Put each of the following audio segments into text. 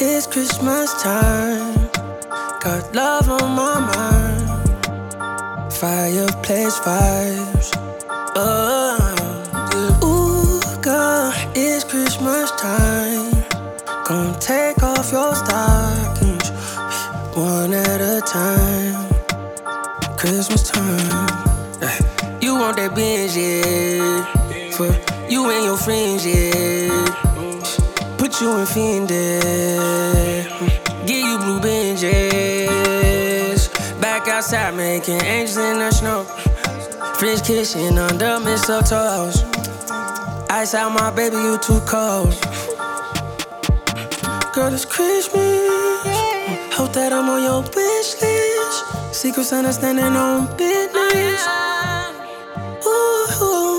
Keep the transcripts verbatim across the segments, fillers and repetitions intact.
it's Christmas time. Got love on my mind. Fireplace vibes. Oh, yeah. Ooh, girl, it's Christmas time. Gonna take off your stockings one at a time. Christmas time. You want that Benz, yeah. For you and your friends, yeah. Put you in Fendi. Give you blue Benjis. Back outside making angels in the snow. French kissing under mistletoes. Ice out my baby, you too cold. Girl, it's Christmas. Hope that I'm on your wish list. Secret Santa standing on business. Ooh,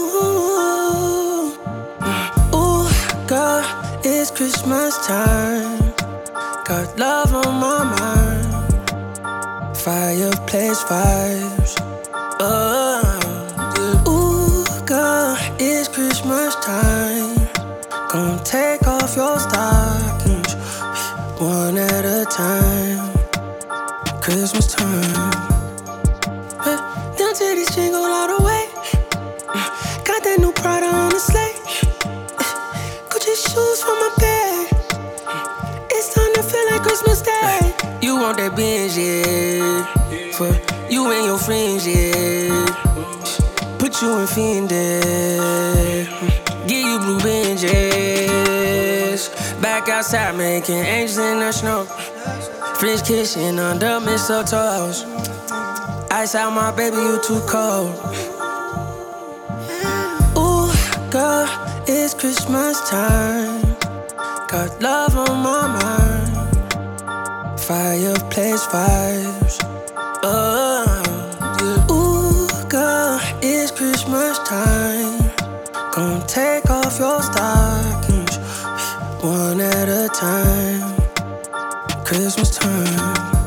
ooh, ooh, girl, it's Christmas time. Got love on my mind. Fireplace vibes. Oh, yeah. Ooh, girl, it's Christmas time. Gonna take off your stockings one at a time. Christmas time. Hey, down to this jingle all the way. Got that new Prada on the sleigh. Gucci shoes for my bag. It's time to feel like Christmas Day. You want that Benz, yeah. For you and your friends, yeah. Put you in Fendi. Give you blue Benjis. Back outside making angels in the snow. French kissing under mistletoes. Ice out my baby, you too cold. Ooh, girl, it's Christmas time. Got love on my mind. Fireplace vibes. Oh, yeah. Ooh, girl, it's Christmas time. Gonna take off your stockings one at a time. Christmas time.